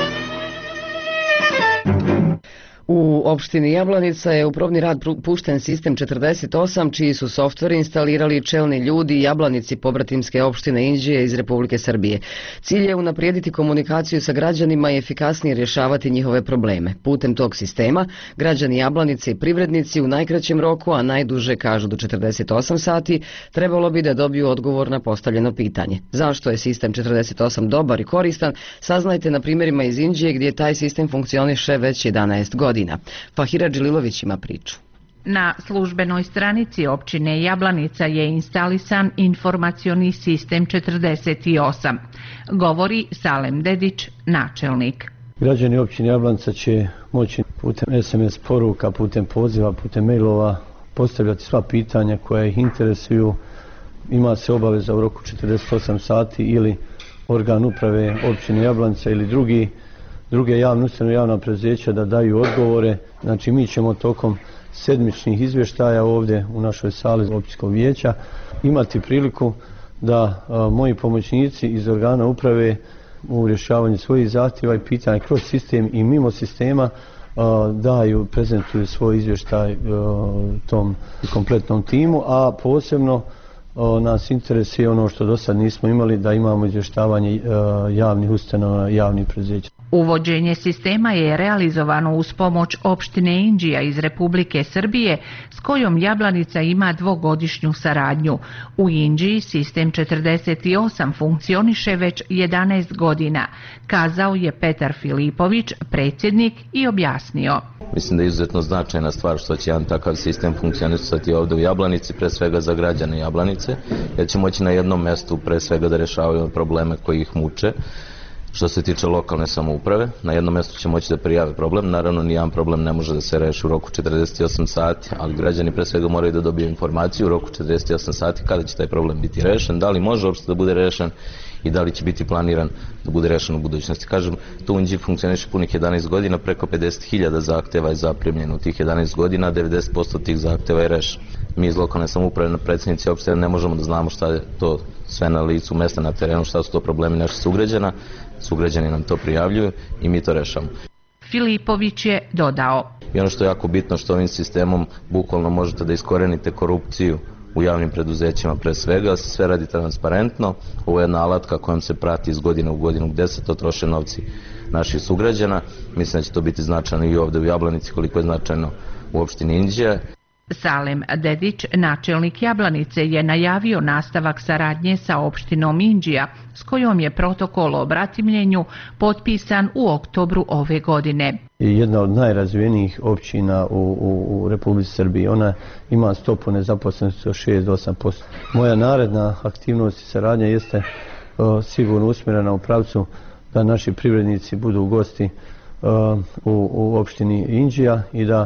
U opštini Jablanica je u probni rad pušten sistem četrdeset osam, čiji su softver instalirali čelni ljudi Jablanici pobratimske opštine Inđije iz Republike Srbije. Cilj je unaprijediti komunikaciju sa građanima i efikasnije rješavati njihove probleme. Putem tog sistema, građani Jablanice i privrednici u najkraćem roku, a najduže kažu do četrdeset osam sati, trebalo bi da dobiju odgovor na postavljeno pitanje. Zašto je sistem četrdeset osam dobar i koristan, saznajte na primjerima iz Inđije gdje taj sistem funkcioniše već jedanaest godina. Fahira Džililović ima priču. Na službenoj stranici općine Jablanica je instalisan informacioni sistem četrdeset osam. Govori Salem Dedić, načelnik. Građani općine Jablanica će moći putem es em es poruka, putem poziva, putem mailova postavljati sva pitanja koja ih interesuju. Ima se obaveza u roku četrdeset osam sati ili organ uprave općine Jablanica ili drugi druge javne ustanove, javna preduzeća da daju odgovore. Znači mi ćemo tokom sedmičnih izvještaja ovdje u našoj sali općinskog vijeća imati priliku da a, moji pomoćnici iz organa uprave u rješavanju svojih zahtjeva i pitanja kroz sistem i mimo sistema a, daju, prezentuju svoj izvještaj a, tom kompletnom timu, a posebno a, nas interesuje ono što do sad nismo imali, da imamo izvještavanje a, javnih ustanova, javnih preduzeća. Uvođenje sistema je realizovano uz pomoć opštine Inđija iz Republike Srbije, s kojom Jablanica ima dvogodišnju saradnju. U Inđiji sistem četrdeset osam funkcioniše već jedanaest godina, kazao je Petar Filipović, predsjednik, i objasnio. Mislim da je izuzetno značajna stvar što će jedan takav sistem funkcionisati ovdje u Jablanici, pre svega za građane Jablanice, jer će moći na jednom mjestu pre svega da rješavaju probleme koji ih muče. Što se tiče lokalne samouprave, na jednom mjestu će moći da prijave problem. Naravno, nijedan problem ne može da se reši u roku četrdeset osam sati, ali građani pre svega moraju da dobiju informaciju u roku četrdeset osam sati kada će taj problem biti rešen, da li može uopšte da bude rešen i da li će biti planiran da bude rešen u budućnosti. Kažem, tu u Inđiji funkcioniše punih jedanaest godina, preko pedeset hiljada zahtjeva je zaprimljeno u tih jedanaest godina, devedeset posto tih zahtjeva je rešeno. Mi iz lokalne samouprave na predsjednici opštine ne možemo da znamo šta je to sve na licu mesta, na terenu, šta su to problemi naših sugrađana. Sugrađani nam to prijavljuju i mi to rešamo. Filipović je dodao. I ono što je jako bitno, što ovim sistemom bukvalno možete da iskorenite korupciju u javnim preduzećima pre svega, se sve radi transparentno. Ovo je jedna alatka kojom se prati iz godine u godinu gde se to troše novci naših sugrađana. Mislim da će to biti značajno i ovdje u Jablanici, koliko je značajno u opštini Inđija. Salem Dedić, načelnik Jablanice, je najavio nastavak saradnje sa opštinom Inđija, s kojom je protokol o bratimljenju potpisan u oktobru ove godine. Jedna od najrazvijenijih općina u, u, u Republici Srbiji. Ona ima stopu nezaposlenosti od šest do osam posto. Moja naredna aktivnost i saradnja jeste o, sigurno usmjerena u pravcu da naši privrednici budu gosti o, u, u opštini Inđija i da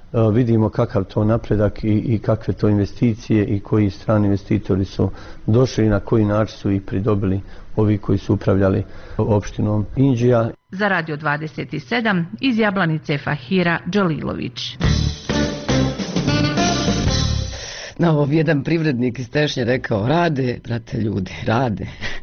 vidimo kakav to napredak i, i kakve to investicije i koji strani investitori su došli i na koji način su i pridobili ovi koji su upravljali opštinom Inđija. Za Radio dvadeset sedam iz Jablanice Fahira Đolilović. Na ovo jedan privrednik iz Tešnje rekao, rade, brate ljudi, rade.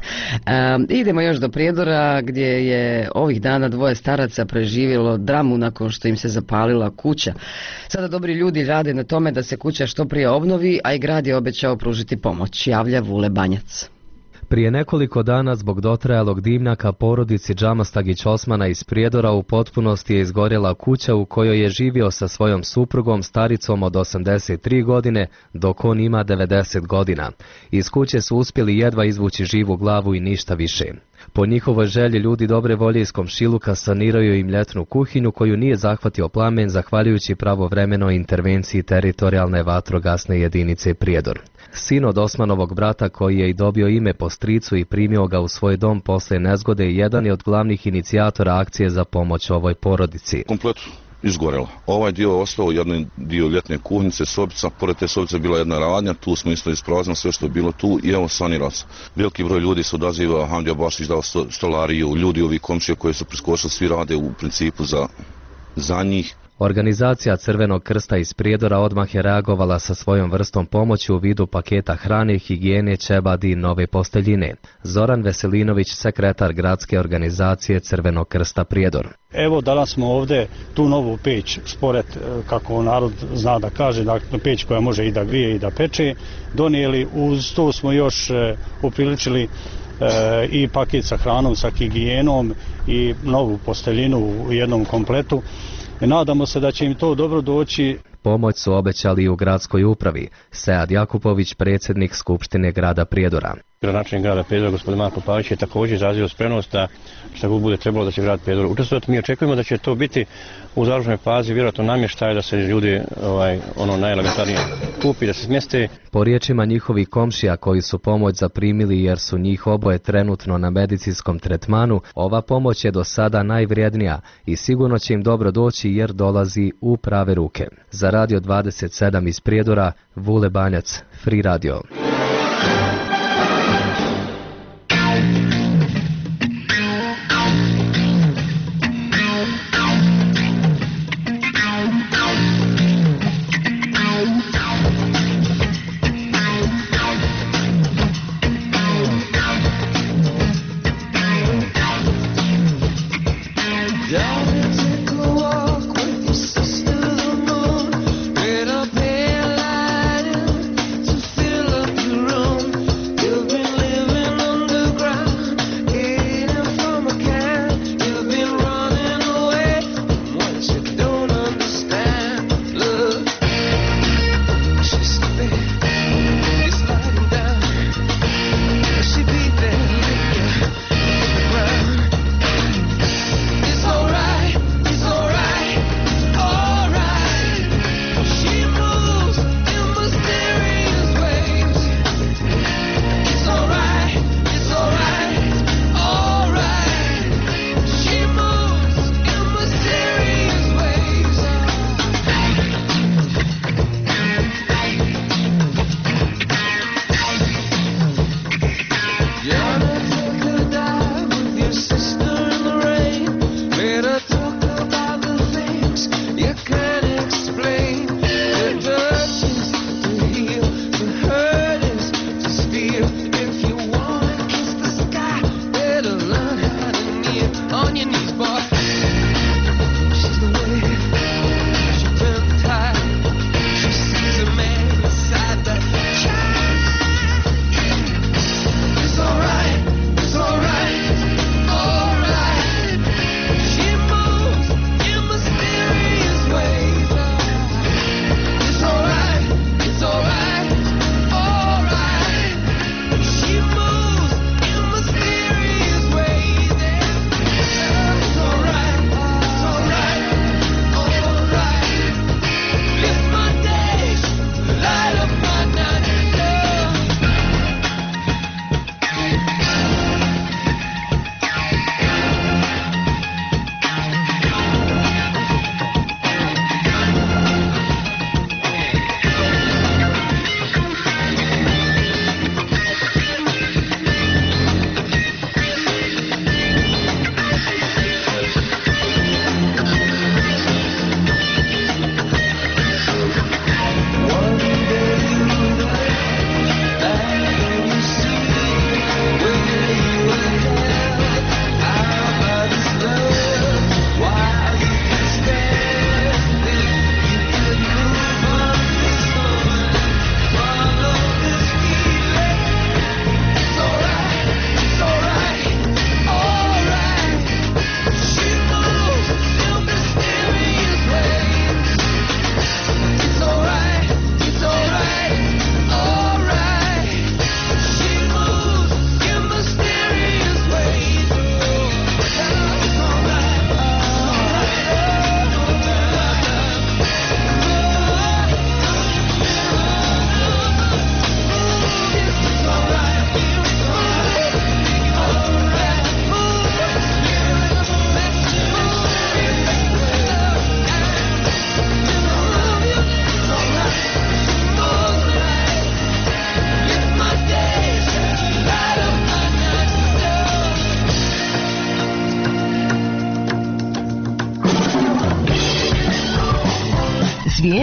Um, idemo još do Prijedora gdje je ovih dana dvoje staraca preživjelo dramu nakon što im se zapalila kuća. Sada dobri ljudi rade na tome da se kuća što prije obnovi, a i grad je obećao pružiti pomoć, javlja Vule Banjac. Prije nekoliko dana zbog dotrajalog dimnjaka porodici Džamastagić Osmana iz Prijedora u potpunosti je izgorjela kuća u kojoj je živio sa svojom suprugom staricom od osamdeset tri godine, dok on ima devedeset godina. Iz kuće su uspjeli jedva izvući živu glavu i ništa više. Po njihovoj želji ljudi dobre volje iz komšiluka saniraju im ljetnu kuhinju koju nije zahvatio plamen zahvaljujući pravovremenoj intervenciji teritorijalne vatrogasne jedinice Prijedor. Sin od Osmanovog brata koji je i dobio ime po stricu i primio ga u svoj dom posle nezgode jedan je od glavnih inicijatora akcije za pomoć ovoj porodici. Komplet izgorela. Ovaj dio je ostao, jedan dio ljetne kuhnice, sobica, pored te sobice bila jedna radnja, tu smo isto ispraznili sve što je bilo tu i evo sanirali se. Veliki broj ljudi se odaziva, Hamdija Bašić dao stolariju, ljudi ovi komšije koji su priskočili, svi rade u principu za, za njih. Organizacija Crvenog krsta iz Prijedora odmah je reagovala sa svojom vrstom pomoći u vidu paketa hrane, higijene, ćebadi i nove posteljine. Zoran Veselinović, sekretar gradske organizacije Crvenog krsta Prijedor. Evo danas smo ovdje tu novu peć, sporet, kako narod zna da kaže, dakle peć koja može i da grije i da peče, donijeli. Uz to smo još e, upriličili e, i paket sa hranom, sa higijenom i novu posteljinu u jednom kompletu. Nadamo se da će im to dobro doći. Pomoć su obećali i u gradskoj upravi. Sead Jakupović, predsjednik Skupštine grada Prijedora. Gradonačelnik grada Prijedora, gospodin Marko Pavić, je također izrazio spremnost da što god bude trebalo da će grad Prijedor učestvovati. Mi očekujemo da će to biti u završnoj fazi, vjerojatno namještaj da se ljudi ovaj, ono najelementarnije kupi, da se smjeste. Po riječima njihovih komšija koji su pomoć zaprimili jer su njih oboje trenutno na medicinskom tretmanu, ova pomoć je do sada najvrijednija i sigurno će im dobro doći jer dolazi u prave ruke. Za Radio dvadeset sedam iz Prijedora, Vule Banjac, Free Radio. Fill up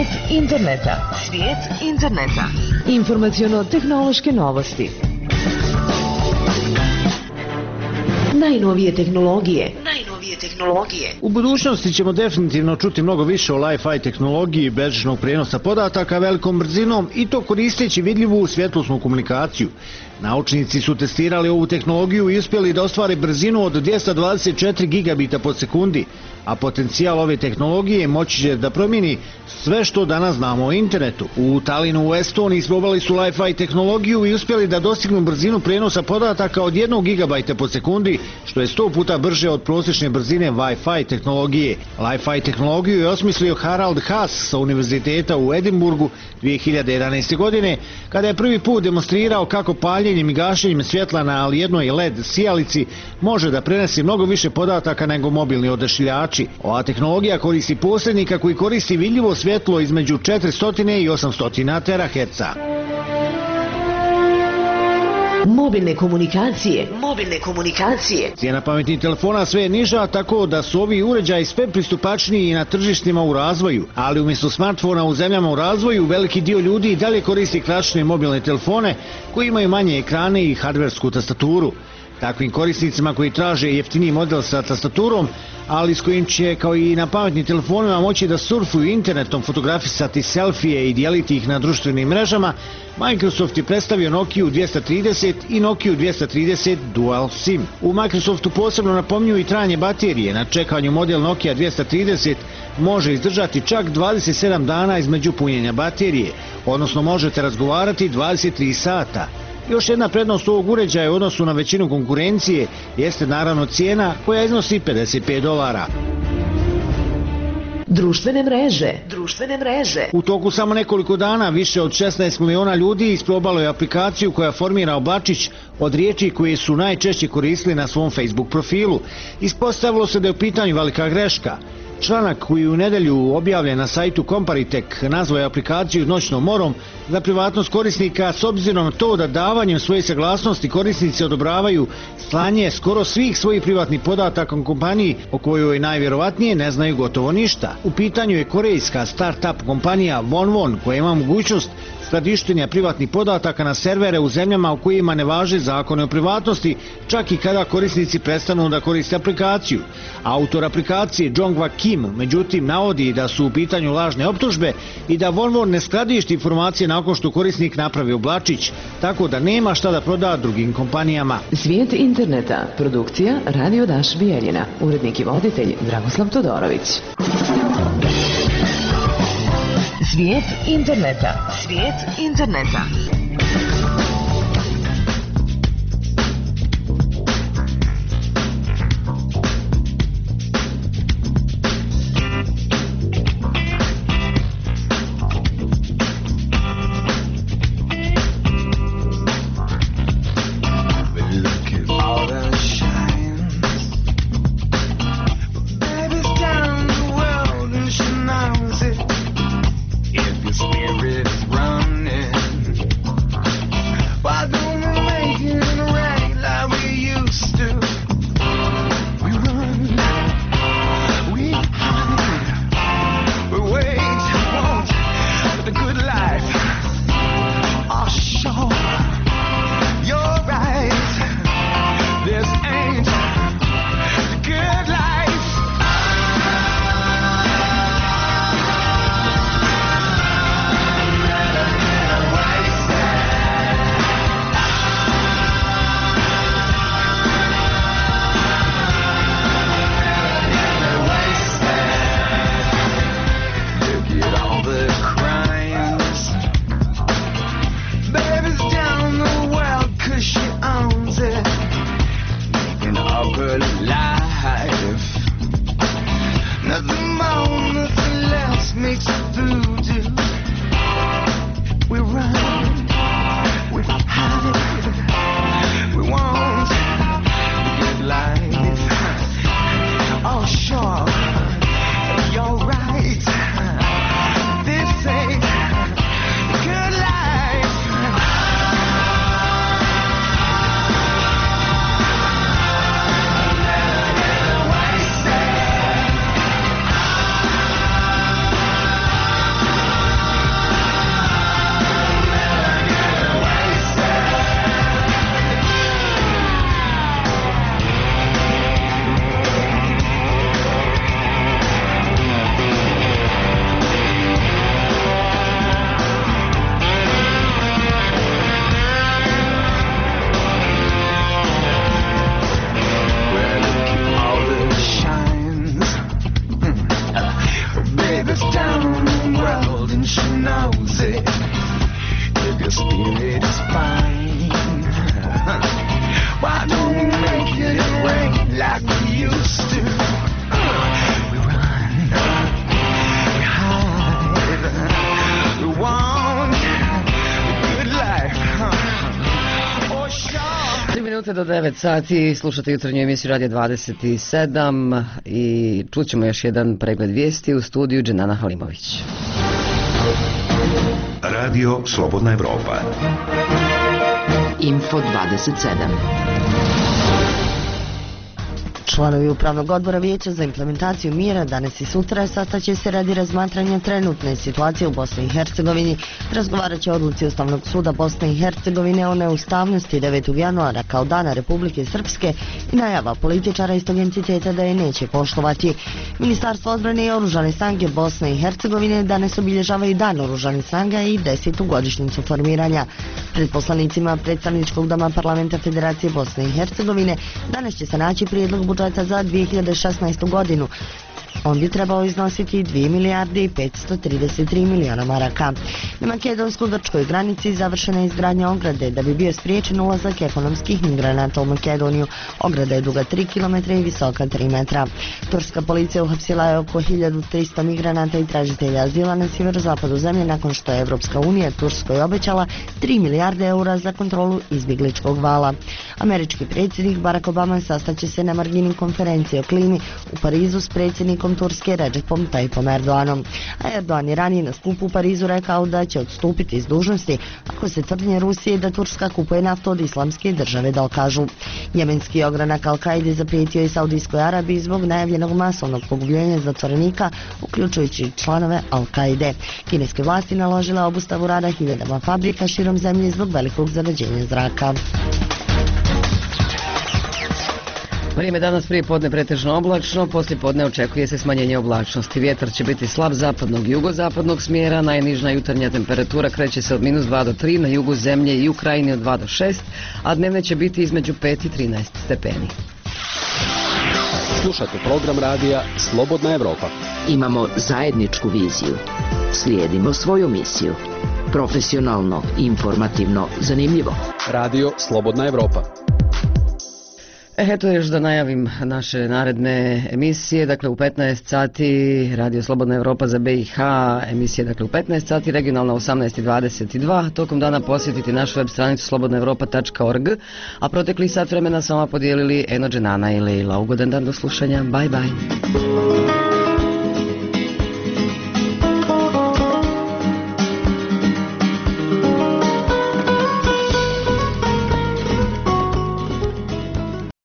Svijet interneta. Svijet interneta. Informaciono-tehnološke novosti. Najnovije tehnologije. Najnovije tehnologije. U budućnosti ćemo definitivno čuti mnogo više o Wi-Fi tehnologiji bežičnog prijenosa podataka velikom brzinom i to koristeći vidljivu svjetlosnu komunikaciju. Naučnici su testirali ovu tehnologiju i uspjeli da ostvare brzinu od dvjesto dvadeset četiri gigabita po sekundi, a potencijal ove tehnologije moći će da promijeni sve što danas znamo o internetu. U Talinu u Estoniji isprobali su Wi-Fi tehnologiju i uspjeli da dostignu brzinu prijenosa podataka od jednog gigabajta po sekundi, što je sto puta brže od prosječne brzine Wi-Fi tehnologije. Wi-Fi tehnologiju je osmislio Harald Haas sa univerziteta u Edinburgu dvije hiljade jedanaeste. godine, kada je prvi put demonstrirao kako paljenjem i gašenjem svjetla na jednoj L E D sijalici može da prenese mnogo više podataka nego mobilni odašiljači. Ova tehnologija koristi posrednika koji koristi vidljivo svjetlo između četiristo i osamsto teraherca. Mobilne komunikacije. Mobilne komunikacije. Cijena pametnih telefona sve je niža, tako da su ovi uređaji sve pristupačniji na tržištima u razvoju, ali umjesto smartfona u zemljama u razvoju, veliki dio ljudi i dalje koristi klasične mobilne telefone koji imaju manje ekrane i hardversku tastaturu. Takvim korisnicima koji traže jeftiniji model sa tastaturom, ali s kojim će kao i na pametnim telefonima moći da surfuju internetom, fotografisati selfije i dijeliti ih na društvenim mrežama, Microsoft je predstavio Nokia dvjesto trideset i Nokia dvjesto trideset Dual SIM. U Microsoftu posebno napominju i trajanje baterije. Na čekanju model Nokia dvjesto trideset može izdržati čak dvadeset sedam dana između punjenja baterije, odnosno možete razgovarati dvadeset tri sata. Još jedna prednost ovog uređaja u odnosu na većinu konkurencije jeste naravno cijena koja iznosi pedeset pet dolara. Društvene mreže. Društvene mreže. U toku samo nekoliko dana više od šesnaest miliona ljudi isprobalo je aplikaciju koja formira oblačić od riječi koje su najčešće koristili na svom Facebook profilu. Ispostavilo se da je u pitanju velika greška. Članak koji u nedelju objavljen na sajtu Comparitek nazvao je aplikaciju noćnom morom za privatnost korisnika s obzirom na to da davanjem svoje saglasnosti korisnici odobravaju slanje skoro svih svojih privatnih podataka kompaniji o kojoj najvjerovatnije ne znaju gotovo ništa. U pitanju je korejska start-up kompanija Vonvon koja ima mogućnost skladištenja privatnih podataka na servere u zemljama u kojima ne važe zakone o privatnosti, čak i kada korisnici prestanu da koriste aplikaciju. Autor aplikacije Jongwa Kim međutim navodi da su u pitanju lažne optužbe i da Vonvon ne skladišti informacije nakon što korisnik napravi oblačić, tako da nema šta da proda drugim kompanijama. Svijet interneta. Produkcija Radio Daš Bijeljina. Urednik i voditelj Dragoslav Todorović. Svijet interneta. Svijet interneta. used to. We run, we hide, we want a good life. Oh, sure. tri minute do devet sati, slušate jutarnju emisiju Radio dvadeset sedam i čućemo još jedan pregled vijesti u studiju Dženana Halimović. Radio Slobodna Evropa. Info dvadeset sedam. Članovi Upravnog odbora Vijeća za implementaciju mira danas i sutra sastaće se radi razmatranja trenutne situacije u Bosni i Hercegovini. Razgovarat će o odluci Ustavnog suda Bosne i Hercegovine o neustavnosti devetog januara kao dana Republike Srpske i najava političara istog entiteta da je neće poštovati. Ministarstvo odbrane i oružane snage Bosne i Hercegovine danas obilježavaju dan oružanih snaga i desetu godišnjicu formiranja. Pred poslanicima predstavničkog doma Parlamenta Federacije Bosne i Hercegovine danas će se naći prijedlog budžeta za dvije hiljade šesnaestu godinu. On bi trebao iznositi dvije milijarde i petsto trideset tri miliona maraka. Na makedonsko-grčkoj granici završena je izgradnja ograde da bi bio spriječen ulazak ekonomskih migranata u Makedoniju. Ograda je duga tri kilometra i visoka tri metra. Turska policija uhapsila je oko hiljadu trista migranata i tražitelja azila na sjeverozapadu zemlje nakon što je Evropska unija Turskoj obećala tri milijarde eura za kontrolu izbjegličkog vala. Američki predsjednik Barack Obama sastaće se na margini konferencije o klimi u Parizu s predsjednikom Turske Recepom Tayyipom Erdoganom. A Erdogan je ranije na skupu u Parizu rekao da će odstupiti iz dužnosti ako se tvrdnje Rusije da Turska kupuje naftu od islamske države dokažu. Jemenski ogranak Al-Kaide zaprijetio i Saudijskoj Arabiji zbog najavljenog masovnog pogubljenja zatvorenika, uključujući članove Al-Kaide. Kineske vlasti naložile obustavu rada hiljadama fabrika širom zemlje zbog velikog zagađenja zraka. Vrijeme danas prije podne pretežno oblačno, poslije podne očekuje se smanjenje oblačnosti. Vjetar će biti slab zapadnog i jugozapadnog smjera, najniža jutarnja temperatura kreće se od minus dva do tri, na jugu zemlje i u krajini od dva do šest, a dnevne će biti između pet i trinaest stepeni. Slušate program radija Slobodna Evropa. Imamo zajedničku viziju. Slijedimo svoju misiju. Profesionalno, informativno, zanimljivo. Radio Slobodna Evropa. Eto još da najavim naše naredne emisije, dakle u petnaest sati Radio Slobodna Evropa za B i H, emisije dakle u petnaest sati, regionalna osamnaest i dvadeset dva, tokom dana posjetiti našu web stranicu slobodna evropa tačka org, a protekli sat vremena sama podijelili Eno, Dženana i Leila. Ugodan dan do slušanja, bye bye.